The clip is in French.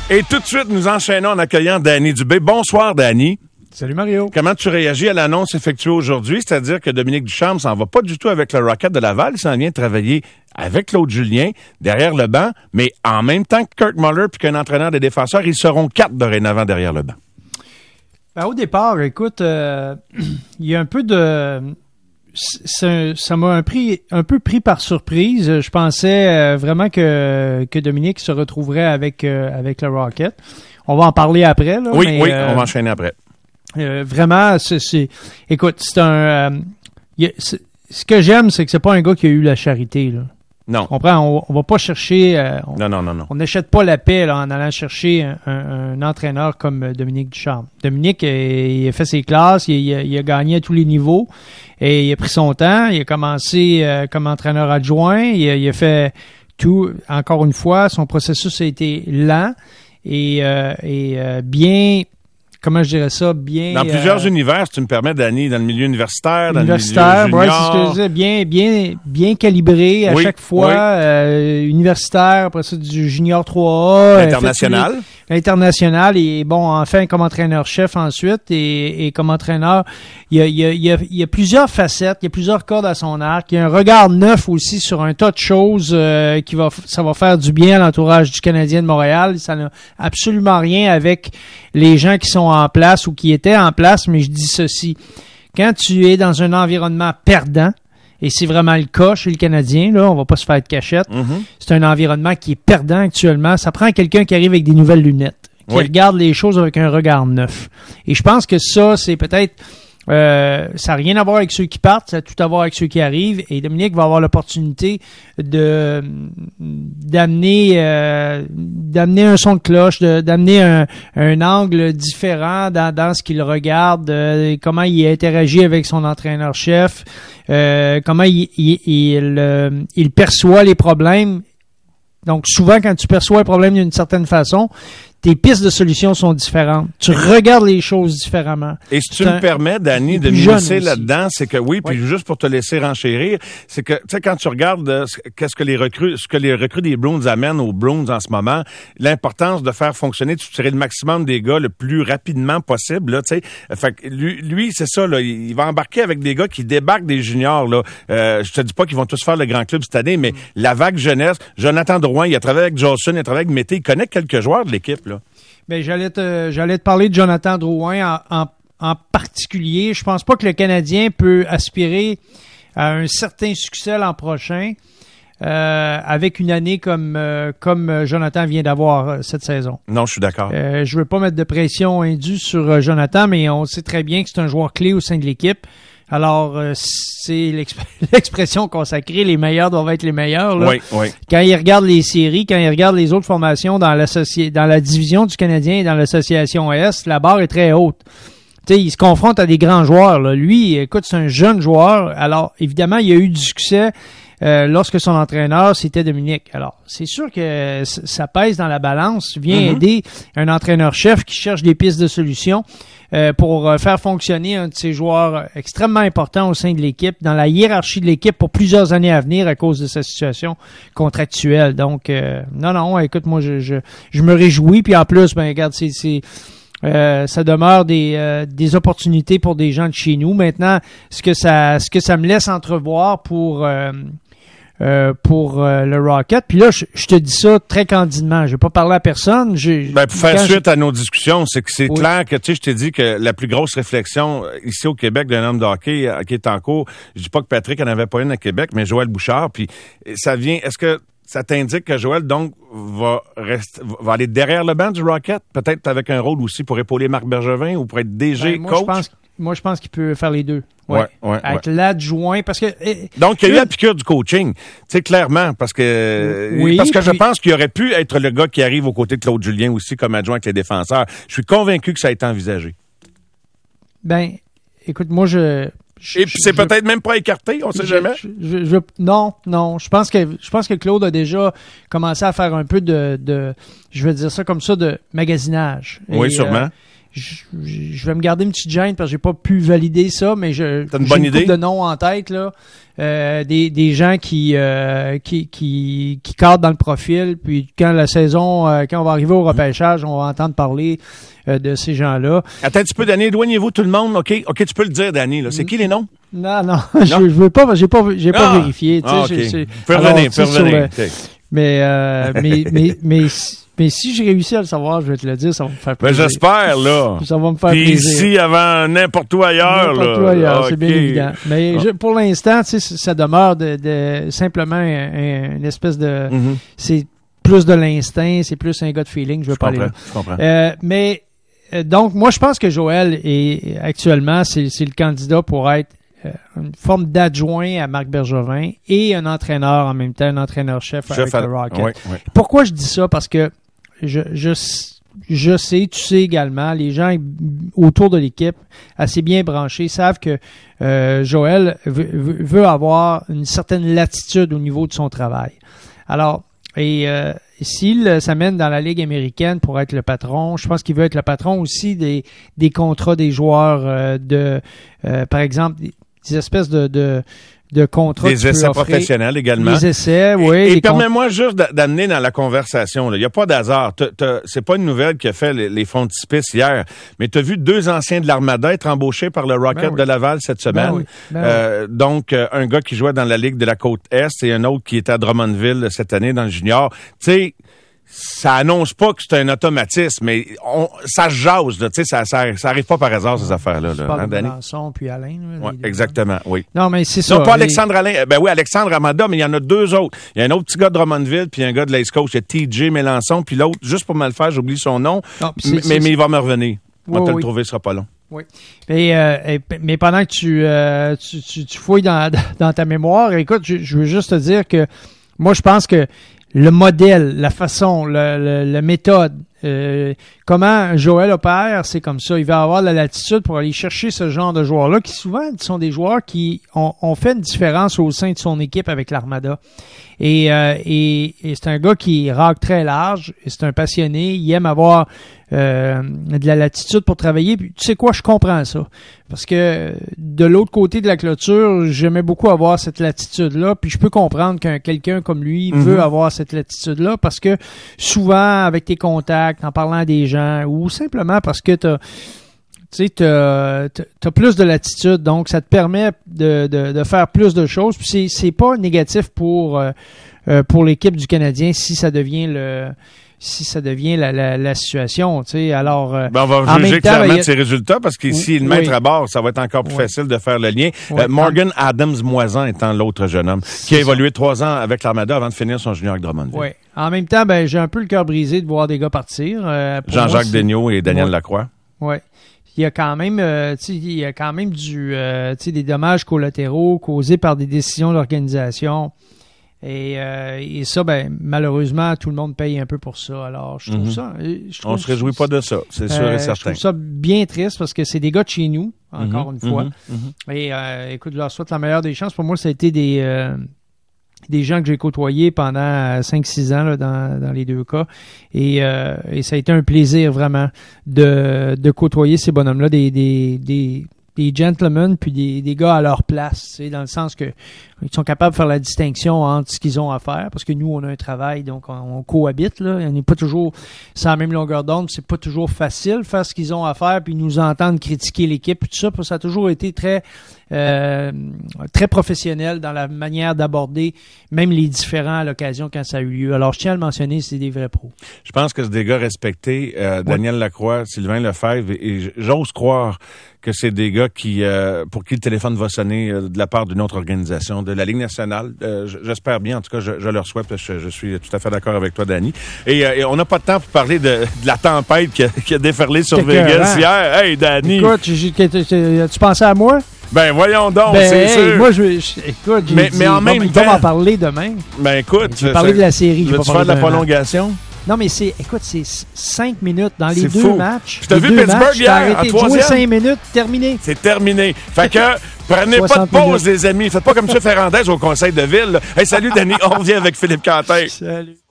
Et tout de suite, nous enchaînons en accueillant Danny Dubé. Bonsoir, Danny. Salut Mario. Comment tu réagis à l'annonce effectuée aujourd'hui? C'est-à-dire que Dominique Ducharme s'en va pas du tout avec le Rocket de Laval. Il s'en vient travailler avec Claude Julien derrière le banc. Mais en même temps que Kurt Muller puis qu'un entraîneur des défenseurs, ils seront 4 dorénavant derrière le banc. Ben, au départ, écoute, il y a un peu de... Ça m'a un peu pris par surprise. Je pensais vraiment que Dominique se retrouverait avec le Rocket. On va en parler après. Là, oui, on va enchaîner après. Vraiment, écoute, c'est un... ce que j'aime, c'est que c'est pas un gars qui a eu la charité, là. Non. Tu comprends? On va pas chercher... Non. On n'achète pas la paix là, en allant chercher un entraîneur comme Dominique Ducharme. Dominique, il a fait ses classes, il a gagné à tous les niveaux et il a pris son temps. Il a commencé comme entraîneur adjoint. Il a fait tout, encore une fois, son processus a été lent et bien... Comment je dirais ça? Bien. Dans plusieurs univers, si tu me permets, Danny, dans le milieu universitaire, dans le milieu junior. Ouais, c'est ce que je disais, bien calibré à chaque fois. Universitaire, après ça, du junior 3A. International. International et bon, enfin, comme entraîneur-chef ensuite et comme entraîneur, il y a plusieurs facettes, il y a plusieurs cordes à son arc. Il y a un regard neuf aussi sur un tas de choses ça va faire du bien à l'entourage du Canadien de Montréal. Ça n'a absolument rien avec les gens qui sont en place ou qui étaient en place, mais je dis ceci. Quand tu es dans un environnement perdant, et c'est vraiment le cas chez le Canadien, là, on va pas se faire de cachette. Mm-hmm. C'est un environnement qui est perdant actuellement. Ça prend quelqu'un qui arrive avec des nouvelles lunettes, qui regarde les choses avec un regard neuf. Et je pense que ça, c'est peut-être... ça n'a rien à voir avec ceux qui partent, ça a tout à voir avec ceux qui arrivent. Et Dominique va avoir l'opportunité d'amener un son de cloche, d'amener un angle différent dans ce qu'il regarde, comment il interagit avec son entraîneur-chef, comment il perçoit les problèmes. Donc, souvent, quand tu perçois un problème d'une certaine façon, tes pistes de solutions sont différentes. Tu regardes les choses différemment. Et si tu me permets, Danny, de m'immiscer là-dedans, c'est que puis juste pour te laisser renchérir, c'est que, tu sais, quand tu regardes ce que les recrues des Bruins amènent aux Bruins en ce moment, l'importance de faire fonctionner, de tirer le maximum des gars le plus rapidement possible, là, tu sais. Fait que lui, c'est ça, là, il va embarquer avec des gars qui débarquent des juniors, là. Je te dis pas qu'ils vont tous faire le grand club cette année, mais la vague jeunesse, Jonathan Drouin, il a travaillé avec Jolson, il a travaillé avec Mété, il connaît quelques joueurs de l'équipe, là. Ben, j'allais te parler de Jonathan Drouin en particulier. Je pense pas que le Canadien peut aspirer à un certain succès l'an prochain avec une année comme Jonathan vient d'avoir cette saison. Non, je suis d'accord. Je veux pas mettre de pression indue sur Jonathan, mais on sait très bien que c'est un joueur clé au sein de l'équipe. Alors, c'est l'expression consacrée, les meilleurs doivent être les meilleurs. Là. Oui. Quand ils regardent les séries, quand ils regardent les autres formations dans la division du Canadien et dans l'association Est, la barre est très haute. Tu sais, il se confronte à des grands joueurs. Là. Lui, écoute, c'est un jeune joueur. Alors, évidemment, il y a eu du succès lorsque son entraîneur, c'était Dominique. Alors, c'est sûr que ça pèse dans la balance. Vient aider un entraîneur-chef qui cherche des pistes de solutions pour faire fonctionner un de ces joueurs extrêmement importants au sein de l'équipe, dans la hiérarchie de l'équipe pour plusieurs années à venir à cause de sa situation contractuelle. Donc, non, écoute, moi, je me réjouis. Puis en plus, ben regarde, ça demeure des opportunités pour des gens de chez nous. Maintenant, ce que ça me laisse entrevoir pour le Rocket. Puis là, je te dis ça très candidement. Je vais pas parler à personne. Pour faire suite à nos discussions, c'est que c'est clair que, tu sais, je t'ai dit que la plus grosse réflexion ici au Québec d'un homme de hockey qui est en cours, je dis pas que Patrick en avait pas une à Québec, mais Joël Bouchard. Puis ça vient, est-ce que ça t'indique que Joël, donc, va aller derrière le banc du Rocket, peut-être avec un rôle aussi pour épauler Marc Bergevin ou pour être DG, coach? Moi, je pense qu'il peut faire les deux. Ouais. Avec l'adjoint, parce que... Donc, il y a eu la piqûre du coaching. Tu sais, clairement, parce que je pense qu'il aurait pu être le gars qui arrive aux côtés de Claude Julien aussi comme adjoint avec les défenseurs. Je suis convaincu que ça a été envisagé. Ben, écoute, moi, et puis c'est peut-être même pas écarté, on sait jamais. Non. Je pense que Claude a déjà commencé à faire un peu de je vais dire ça comme ça, de magasinage. Oui, sûrement. je vais me garder une petite gêne parce que j'ai pas pu valider ça, mais j'ai une couple de noms en tête, là. Des gens qui cadrent dans le profil, puis quand la saison, quand on va arriver au repêchage, on va entendre parler de ces gens-là. Attends un petit peu, Danny, éloignez-vous tout le monde, OK, tu peux le dire, Danny, là. C'est qui les noms? Non, je veux pas, j'ai pas vérifié, tu sais. Peux revenir. Mais si j'ai réussi à le savoir, je vais te le dire, ça va me faire plaisir. Ben, j'espère, là. Ça va me faire plaisir. Ici, avant n'importe où ailleurs, n'importe où ailleurs, c'est bien évident. Mais pour l'instant, tu sais, ça demeure simplement une espèce de... C'est plus de l'instinct, c'est plus un gars de feeling, je veux pas aller là. Je comprends. Donc, moi, je pense que Joël est actuellement, c'est le candidat pour être une forme d'adjoint à Marc Bergevin et un entraîneur en même temps, un entraîneur-chef avec le Rocket. Oui. Pourquoi je dis ça? Parce que je sais, tu sais également, les gens autour de l'équipe, assez bien branchés, savent que Joël veut avoir une certaine latitude au niveau de son travail. Alors, s'il s'amène dans la Ligue américaine pour être le patron, je pense qu'il veut être le patron aussi des contrats des joueurs par exemple, des espèces de contrats. Des essais professionnels également. Des essais, oui. Et permets-moi juste d'amener dans la conversation. Il n'y a pas d'hasard. C'est pas une nouvelle qui a fait les frontispices hier, mais tu as vu 2 anciens de l'Armada être embauchés par le Rocket de Laval cette semaine. Donc, un gars qui jouait dans la Ligue de la Côte-Est et un autre qui était à Drummondville cette année dans le junior. Tu sais, ça annonce pas que c'est un automatisme, mais ça se jase, tu sais, ça arrive pas par hasard, ces affaires-là. Tu parles de Melançon puis Alain. Oui, exactement, oui. Non, mais c'est ça. Non, pas Alexandre Alain. Ben oui, Alexandre Amanda, mais il y en a 2 autres. Il y a un autre petit gars de Drummondville, puis un gars de l'East Coast, il y a TJ Melançon, puis l'autre, juste pour me le faire, j'oublie son nom, mais il va me revenir. On va te le trouver, ce sera pas long. Oui. Mais pendant que tu fouilles dans ta mémoire, écoute, je veux juste te dire que moi, je pense que le modèle, la façon, la méthode, comment Joël opère, c'est comme ça. Il va avoir la latitude pour aller chercher ce genre de joueurs-là qui souvent sont des joueurs qui ont fait une différence au sein de son équipe avec l'Armada. Et c'est un gars qui raque très large, et c'est un passionné, il aime avoir de la latitude pour travailler. Puis, tu sais quoi, je comprends ça. Parce que de l'autre côté de la clôture, j'aimais beaucoup avoir cette latitude-là. Puis je peux comprendre qu'un quelqu'un comme lui veut avoir cette latitude-là parce que souvent, avec tes contacts, en parlant à des gens, ou simplement parce que t'as plus de latitude, donc ça te permet de faire plus de choses. Puis c'est pas négatif pour l'équipe du Canadien si ça devient la situation, tu sais. Alors, on va juger clairement de ses résultats parce qu'ici, le mettre à bord, ça va être encore plus facile de faire le lien. Morgan Adams-Moisan étant l'autre jeune homme qui a évolué 3 ans avec l'Armada avant de finir son junior avec Drummondville. Oui. En même temps, j'ai un peu le cœur brisé de voir des gars partir. Jean-Jacques Daigneault et Daniel Lacroix. Oui. Il y a quand même, des dommages collatéraux causés par des décisions de l'organisation. Et ça, malheureusement, tout le monde paye un peu pour ça. Alors, je trouve ça... On se réjouit pas de ça, c'est sûr et certain. Je trouve ça bien triste parce que c'est des gars de chez nous, encore une fois. Et écoute, je leur souhaite la meilleure des chances. Pour moi, ça a été des gens que j'ai côtoyés pendant 5-6 ans là, dans les 2 cas. Et ça a été un plaisir vraiment de côtoyer ces bonhommes-là, des gentlemen puis des gars à leur place, c'est dans le sens que ils sont capables de faire la distinction entre ce qu'ils ont à faire, parce que nous, on a un travail, donc on cohabite, là. On n'est pas toujours sur la même longueur d'onde, c'est pas toujours facile de faire ce qu'ils ont à faire, puis nous entendre critiquer l'équipe, puis tout ça, ça a toujours été très professionnel dans la manière d'aborder même les différends à l'occasion quand ça a eu lieu. Alors, je tiens à le mentionner, c'est des vrais pros. Je pense que c'est des gars respectés, Daniel Lacroix, Sylvain Lefebvre, et j'ose croire que c'est des gars pour qui le téléphone va sonner de la part d'une autre organisation, de la Ligue nationale. J'espère bien, en tout cas, je leur souhaite, parce que je suis tout à fait d'accord avec toi, Danny. Et on n'a pas de temps pour parler de la tempête qui a déferlé sur Vegas hier. Hey, Danny! Écoute, tu pensais à moi? Ben, voyons donc, c'est sûr. Moi, écoute, mais en même temps... On va en parler demain. Ben, écoute... Je vais parler de la série. Veux-tu faire de la prolongation? Non, mais c'est 5 minutes dans les 2 matchs. Je t'ai vu Pittsburgh hier, à 3e. 5 minutes, terminé. C'est terminé. Fait que, prenez pas de pause, les amis. Faites pas comme M. Ferrandez au conseil de ville. Hey, salut, Danny. On revient avec Philippe Quentin. Salut.